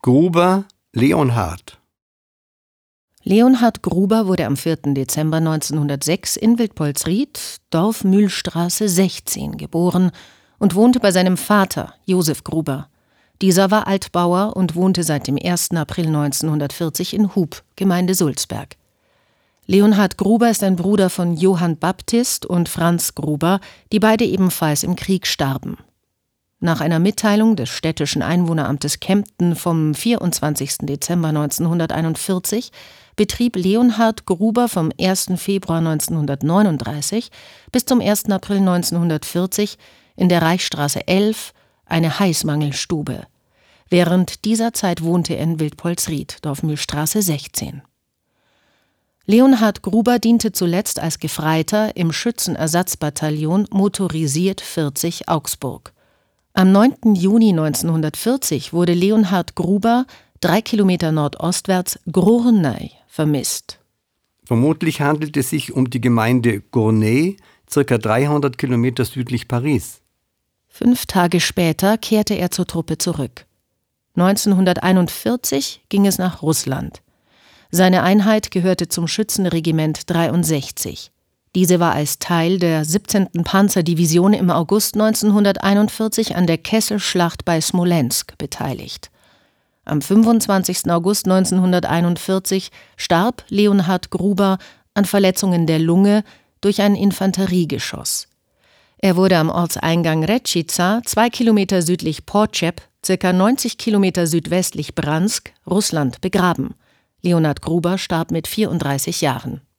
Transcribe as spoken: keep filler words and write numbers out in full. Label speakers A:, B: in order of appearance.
A: Gruber, Leonhard.
B: Leonhard Gruber wurde am vierten Dezember neunzehnhundertsechs in Wildpolsried, Dorf Mühlstraße sechzehn, geboren und wohnte bei seinem Vater, Josef Gruber. Dieser war Altbauer und wohnte seit dem ersten April neunzehnhundertvierzig in Hub, Gemeinde Sulzberg. Leonhard Gruber ist ein Bruder von Johann Baptist und Franz Gruber, die beide ebenfalls im Krieg starben. Nach einer Mitteilung des städtischen Einwohneramtes Kempten vom vierundzwanzigsten Dezember neunzehnhunderteinundvierzig betrieb Leonhard Gruber vom ersten Februar neunzehnhundertneununddreißig bis zum ersten April neunzehnhundertvierzig in der Reichsstraße elf eine Heißmangelstube. Während dieser Zeit wohnte er in Wildpolsried, Dorfmühlstraße sechzehn. Leonhard Gruber diente zuletzt als Gefreiter im Schützenersatzbataillon Motorisiert vierzig Augsburg. Am neunten Juni neunzehnhundertvierzig wurde Leonhard Gruber drei Kilometer nordostwärts Gournay vermisst.
A: Vermutlich handelt es sich um die Gemeinde Gournay, circa dreihundert Kilometer südlich Paris.
B: Fünf Tage später kehrte er zur Truppe zurück. neunzehnhunderteinundvierzig ging es nach Russland. Seine Einheit gehörte zum Schützenregiment dreiundsechzig. Diese war als Teil der siebzehnten Panzerdivision im August neunzehnhunderteinundvierzig an der Kesselschlacht bei Smolensk beteiligt. Am fünfundzwanzigsten August neunzehnhunderteinundvierzig starb Leonhard Gruber an Verletzungen der Lunge durch ein Infanteriegeschoss. Er wurde am Ortseingang Rečica, zwei Kilometer südlich Porčep, circa neunzig Kilometer südwestlich Bransk, Russland, begraben. Leonhard Gruber starb mit vierunddreißig Jahren.